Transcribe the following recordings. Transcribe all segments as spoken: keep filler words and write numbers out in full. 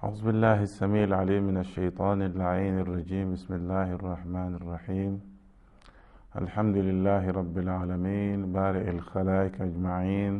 أعوذ بالله السميع العليم من الشيطان اللعين الرجيم. بسم الله الرحمن الرحيم. الحمد لله رب العالمين بارئ الخلائق أجمعين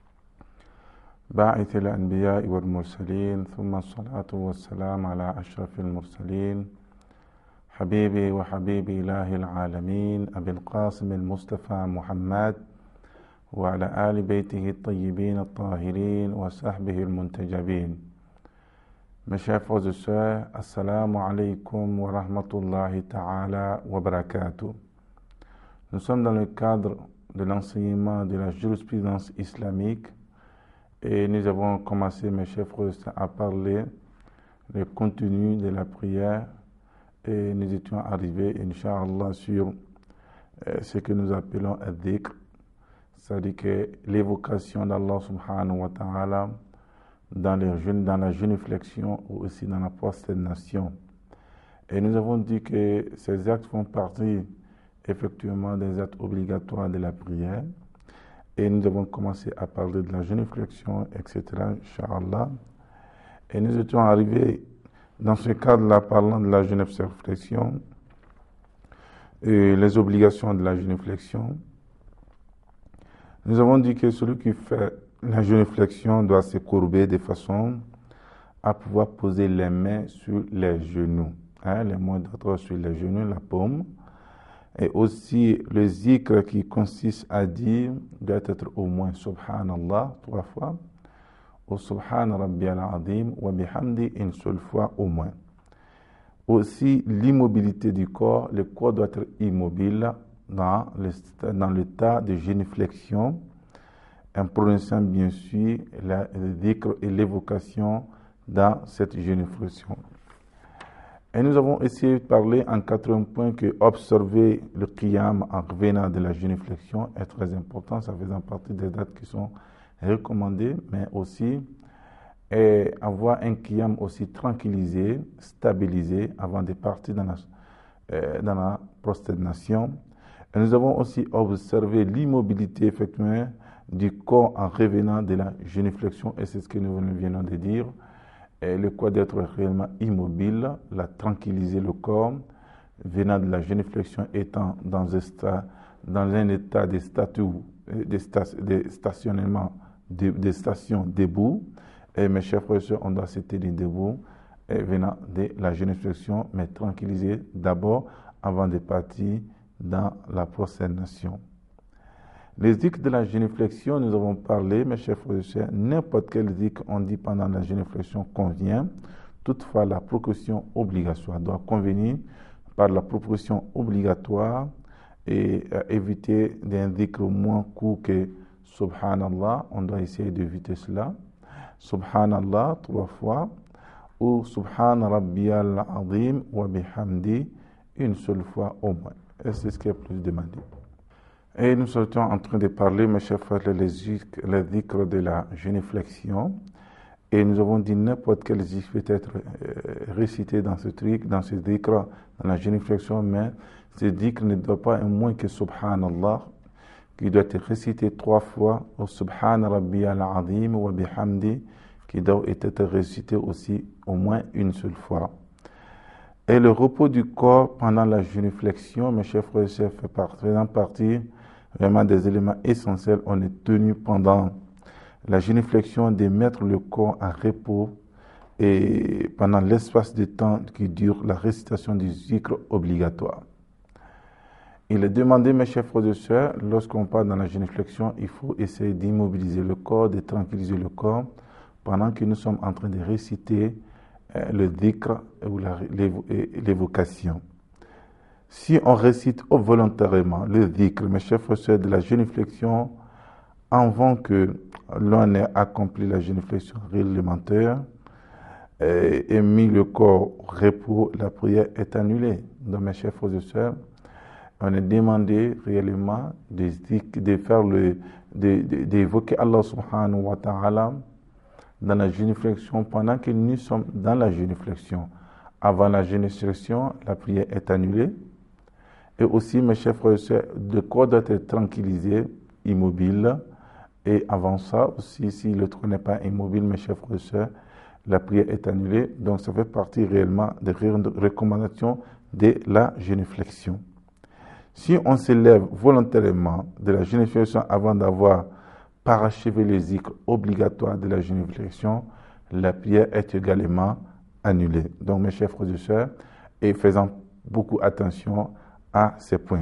باعث الأنبياء والمرسلين، ثم الصلاة والسلام على أشرف المرسلين حبيبي وحبيب إله العالمين أبي القاسم المصطفى محمد وعلى آل بيته الطيبين الطاهرين وصحبه المنتجبين. Mes chers frères et sœurs, assalamu alaikum wa rahmatullahi ta'ala wa barakatuh. Nous sommes dans le cadre de l'enseignement de la jurisprudence islamique et nous avons commencé, mes chers frères et sœurs, à parler du contenu de la prière et nous étions arrivés, Inch'Allah, sur euh, ce que nous appelons al-dhikr, c'est-à-dire que l'évocation d'Allah subhanahu wa ta'ala dans, les, dans la génuflexion ou aussi dans la prosternation. Et nous avons dit que ces actes font partie effectivement des actes obligatoires de la prière. Et nous avons commencé à parler de la génuflexion, et cetera, Inch'Allah. Et nous étions arrivés dans ce cadre-là, parlant de la génuflexion et les obligations de la génuflexion. Nous avons dit que celui qui fait la génuflexion doit se courber de façon à pouvoir poser les mains sur les genoux. Hein, les mains d'autres sur les genoux, la paume. Et aussi le zikr qui consiste à dire doit être au moins Subhanallah trois fois ou Subhan Rabbiyal Azim wa bihamdi une seule fois au moins. Aussi l'immobilité du corps, le corps doit être immobile dans le, dans l'état de génuflexion, en prononçant bien sûr la dhikr et l'évocation dans cette génuflexion. Et nous avons essayé de parler en quatrième point que observer le qiyam en revenant de la génuflexion est très important, ça faisant partie des dates qui sont recommandées, mais aussi et avoir un qiyam aussi tranquillisé, stabilisé avant de partir dans la, euh, dans la prosternation. Et nous avons aussi observé l'immobilité effectivement du corps en revenant de la génuflexion, et c'est ce que nous venons de dire. Et le corps d'être réellement immobile, la tranquilliser le corps, venant de la génuflexion étant dans un, sta, dans un état de statut, de, sta, de stationnement, de, de station debout. Et mes chers frères et sœurs, on doit se tenir debout, et venant de la génuflexion, mais tranquilliser d'abord avant de partir dans la prosternation. Les dhikrs de la génuflexion, nous avons parlé, mes chers frères et sœurs, n'importe quel dhikr on dit pendant la génuflexion convient. Toutefois, la précaution obligatoire doit convenir par la proposition obligatoire et euh, éviter d'un dhikr moins court que Subhanallah. On doit essayer d'éviter cela. Subhanallah trois fois ou Subhan Rabbiyal Azim wa bihamdi une seule fois au moins. Et c'est ce qui est plus demandé. Et nous sommes en train de parler, mes chers frères, les dhikrs de la génuflexion. Et nous avons dit n'importe quel dhikr peut être euh, récité dans ce truc, dans ce dhikr, dans la génuflexion, mais ce dhikr ne doit pas être moins que Subhanallah, qui doit être récité trois fois, ou Subhan Rabbiyal Azim wa bihamdi, qui doit être récité aussi au moins une seule fois. Et le repos du corps pendant la génuflexion, mes chers frères et sœurs, fait faisant partie vraiment des éléments essentiels. On est tenu pendant la génuflexion de mettre le corps en repos et pendant l'espace de temps qui dure la récitation du zikr obligatoire. Il est demandé, mes chers frères et sœurs, lorsqu'on part dans la génuflexion, il faut essayer d'immobiliser le corps, de tranquilliser le corps pendant que nous sommes en train de réciter le dhikr ou la, l'évocation. Si on récite volontairement le dhikr, mes chers frères et sœurs, de la génuflexion, avant que l'on ait accompli la génuflexion réglementaire et, et mis le corps au repos, la prière est annulée. Donc, mes chers frères et sœurs, on est demandé réellement de, de faire le, de, de, d'évoquer Allah subhanahu wa ta'ala dans la génuflexion pendant que nous sommes dans la génuflexion. Avant la génuflexion, la prière est annulée. Et aussi, mes chers frères et sœurs, le corps doit être tranquillisé, immobile. Et avant ça, aussi, si le corps n'est pas immobile, mes chers frères et sœurs, la prière est annulée. Donc ça fait partie réellement des recommandations de la génuflexion. Si on se lève volontairement de la génuflexion avant d'avoir parachevé les zikrs obligatoires de la génuflexion, la prière est également annulée. Donc mes chers frères et sœurs, et faisant beaucoup attention à ces points.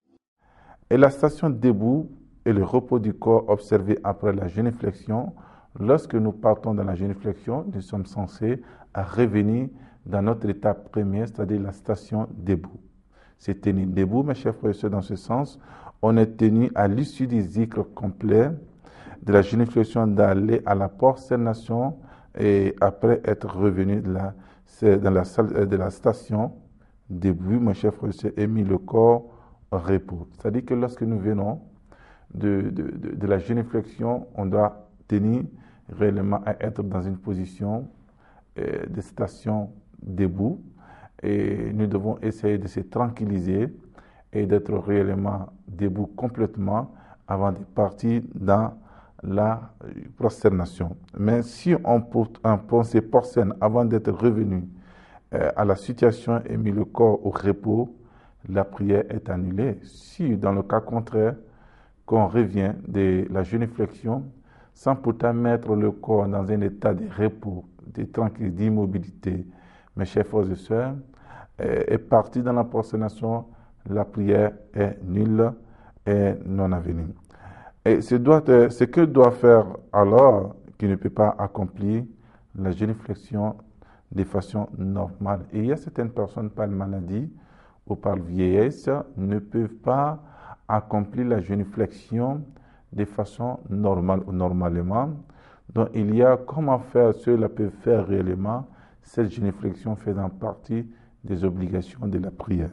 Et la station debout et le repos du corps observé après la génuflexion, lorsque nous partons dans la génuflexion, nous sommes censés à revenir dans notre état premier, c'est-à-dire la station debout. C'est tenu debout, mes chers frères et sœurs, dans ce sens. On est tenu à l'issue du zikr complet de la génuflexion d'aller à la prosternation et après être revenu de la, dans la salle de la station debout, mes chers frères et sœurs, et mis le corps au repos. C'est-à-dire que lorsque nous venons de, de, de, de la génuflexion, on doit tenir réellement à être dans une position euh, de station debout. Et nous devons essayer de se tranquilliser et d'être réellement debout complètement avant de partir dans la prosternation. Mais si on, on se prosterne avant d'être revenu euh, à la situation et mis le corps au repos, la prière est annulée. Si, dans le cas contraire, qu'on revient de la génuflexion sans pourtant mettre le corps dans un état de repos, de tranquillité, d'immobilité, mes chers frères et sœurs, est parti dans la prosternation, la prière est nulle et non avenue. Et ce, doit, ce que doit faire alors, qui ne peut pas accomplir la génuflexion de façon normale. Et il y a certaines personnes par maladie ou par vieillesse ne peuvent pas accomplir la génuflexion de façon normale ou normalement. Donc il y a comment faire, ceux-là peuvent faire réellement cette génuflexion faisant partie des obligations de la prière.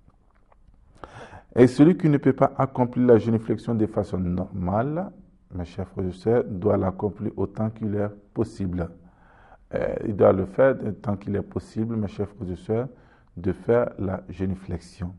Et celui qui ne peut pas accomplir la génuflexion de façon normale, mes chers frères et sœurs, doit l'accomplir autant qu'il est possible. Euh, il doit le faire tant qu'il est possible, mes chers frères et sœurs, de faire la génuflexion.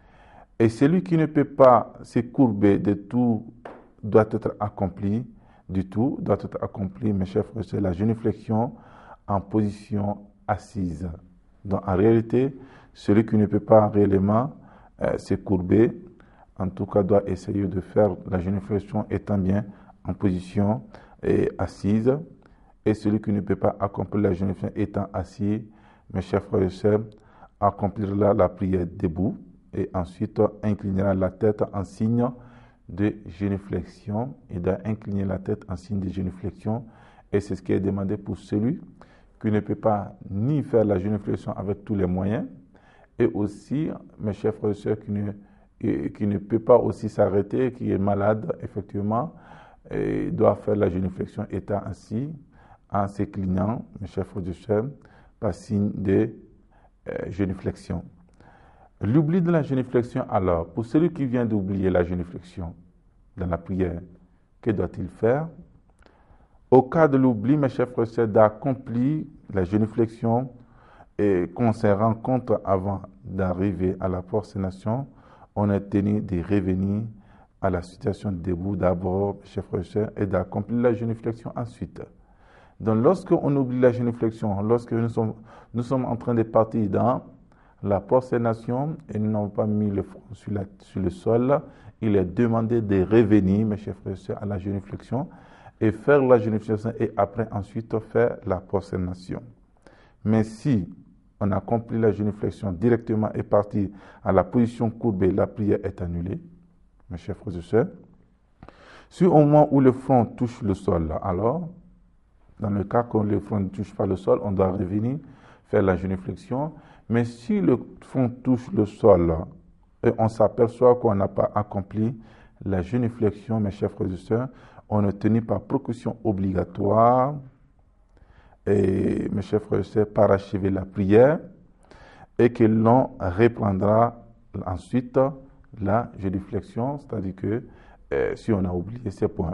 Et celui qui ne peut pas se courber de tout doit être accompli, du tout, doit être accompli, mes chers frères et sœurs, la génuflexion en position assise. Donc, en réalité, celui qui ne peut pas réellement euh, se courber, en tout cas, doit essayer de faire la génuflexion étant bien en position et assise. Et celui qui ne peut pas accomplir la génuflexion étant assis, mes chers frères et sœurs, accomplira la prière debout et ensuite inclinera la tête en signe de génuflexion. Il doit incliner la tête en signe de génuflexion. Et c'est ce qui est demandé pour celui qui ne peut pas ni faire la génuflexion avec tous les moyens, et aussi, mes chers frères et sœurs, qui ne, qui ne peut pas aussi s'arrêter, qui est malade, effectivement, et doit faire la génuflexion étant assis, en s'inclinant, mes chers frères et sœurs, par signe de euh, génuflexion. L'oubli de la génuflexion, alors, pour celui qui vient d'oublier la génuflexion dans la prière, que doit-il faire? Au cas de l'oubli, mes chers frères et sœurs, d'accomplir la génuflexion et qu'on se rend compte avant d'arriver à la prosternation, on est tenu de revenir à la situation debout d'abord, mes chers frères et sœurs, et d'accomplir la génuflexion ensuite. Donc, lorsqu'on oublie la génuflexion, lorsque nous sommes, nous sommes en train de partir dans la prosternation et nous n'avons pas mis le front sur, la, sur le sol, il est demandé de revenir, mes chers frères et sœurs, à la génuflexion et faire la génuflexion et après ensuite faire la prosternation. Mais si on accomplit la génuflexion directement et parti à la position courbée, la prière est annulée, mes chers frères et sœurs. Si au moment où le front touche le sol, alors, dans le cas où le front ne touche pas le sol, on doit revenir faire la génuflexion. Mais si le front touche le sol et on s'aperçoit qu'on n'a pas accompli la génuflexion, mes chers frères et sœurs, on est tenu par précaution obligatoire et, mes chers frères et sœurs, parachever la prière et que l'on reprendra ensuite la génuflexion, c'est-à-dire que euh, si on a oublié ces points.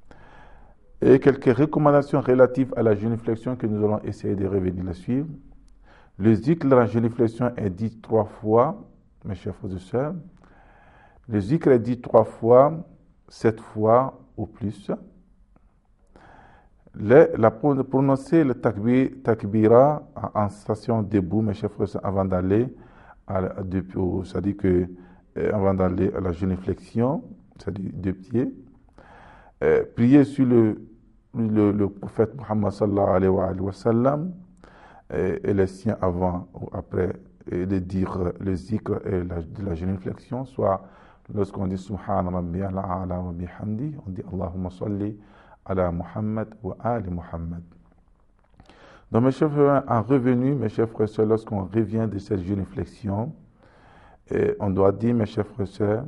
Et quelques recommandations relatives à la génuflexion que nous allons essayer de revenir la suivre. Le zikr de la génuflexion est dit trois fois, mes chers frères et sœurs. Le zikr est dit trois fois, sept fois ou plus. les, la, prononcer le takbir, takbira en, en station debout, mes chers frères, avant d'aller, c'est-à-dire que euh, avant d'aller à la génuflexion, c'est-à-dire deux pieds, euh, prier sur le, le, le prophète Muhammad sallallahu alayhi wa sallam et, et les siens avant ou après, et de dire le zikr et la, de la génuflexion, soit lorsqu'on dit Subhan Rabbiyal A'la wa bihamdi, on dit Allahumma salli ala Muhammad wa ali Muhammad. Donc mes chers frères, en revenu, mes chers frères et sœurs, lorsqu'on revient de cette génuflexion, et on doit dire, mes chers frères et sœurs,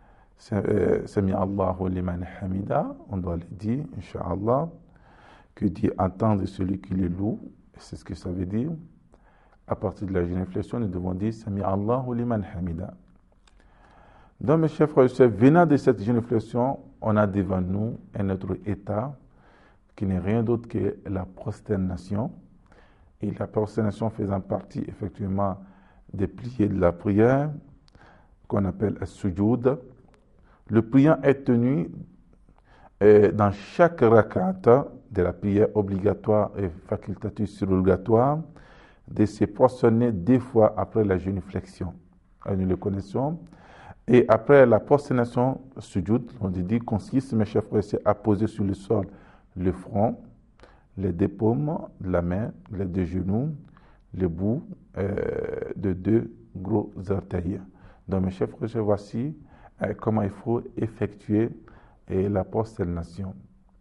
Sami Allahu liman hamida, on doit le dire, Inch'Allah, que Dieu entend de celui qui le loue, c'est ce que ça veut dire. À partir de la génuflexion, nous devons dire Sami Allahu liman hamida. Donc mes chers frères et sœurs, venant de cette génuflexion, on a devant nous un autre état qui n'est rien d'autre que la prosternation. Et la prosternation faisant partie effectivement des piliers de la prière, qu'on appelle as-sujoud. Le priant est tenu euh, dans chaque rak'at de la prière obligatoire et facultative surrogatoire de se prosterner deux fois après la génuflexion. Nous le connaissons. Et après la prosternation, sujoud, on dit, consiste, mes chers frères, à poser sur le sol le front, les deux paumes de la main, les deux genoux, le bout euh, de deux gros orteils. Donc, mes chers frères, voici euh, comment il faut effectuer euh, la prosternation.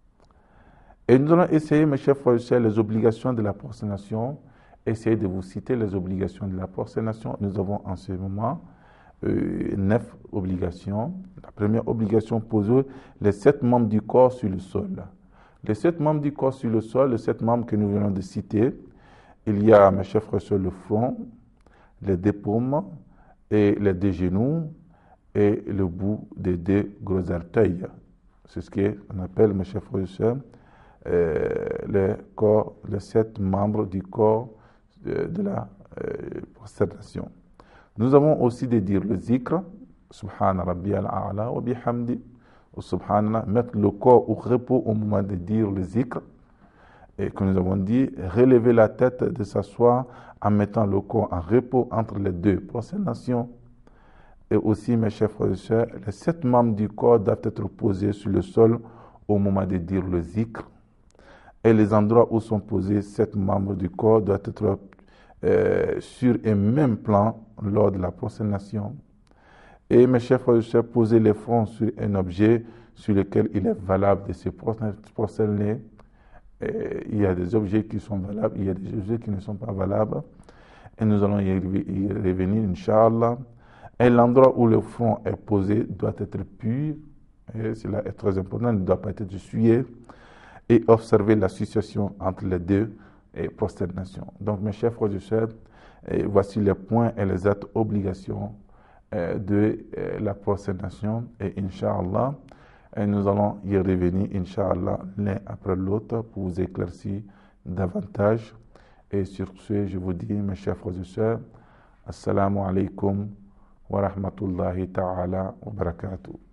Et nous allons essayer, mes chers frères, les obligations de la prosternation. Essayez de vous citer les obligations de la prosternation. Nous avons en ce moment euh, neuf obligations. La première obligation, poser les sept membres du corps sur le sol. Les sept membres du corps sur le sol, les sept membres que nous venons de citer, il y a, mes chers frères, sur le front, les deux paumes et les deux genoux et le bout des deux gros orteils. C'est ce qu'on appelle, mes chers frères et sœurs, euh, les, corps, les sept membres du corps de, de la euh, prosternation. Nous avons aussi de dire le zikr, Subhan Rabbiyal A'la wa bihamdi, ou Subhanallah, mettre le corps au repos au moment de dire le zikr. Et comme nous avons dit, relever la tête, de s'asseoir en mettant le corps en repos entre les deux prosternations. Et aussi, mes chers frères et sœurs, les sept membres du corps doivent être posés sur le sol au moment de dire le zikr. Et les endroits où sont posés sept membres du corps doivent être euh, sur un même plan lors de la prosternation. Et mes chers frères et sœurs, poser les fronts sur un objet sur lequel il est valable de se prosterner. Et il y a des objets qui sont valables, il y a des objets qui ne sont pas valables. Et nous allons y revenir, Inch'Allah. Et l'endroit où le front est posé doit être pur. Et cela est très important, il ne doit pas être essuyé. Et observer l'association entre les deux et prosternation. Donc, mes chers frères et sœurs, voici les points et les autres obligations de la prosternation. Et Inch'Allah, et nous allons y revenir, Inch'Allah, l'un après l'autre pour vous éclaircir davantage. Et sur ce, je vous dis, mes chers frères et sœurs, Assalamu alaikum wa rahmatullahi ta'ala wa barakatuh.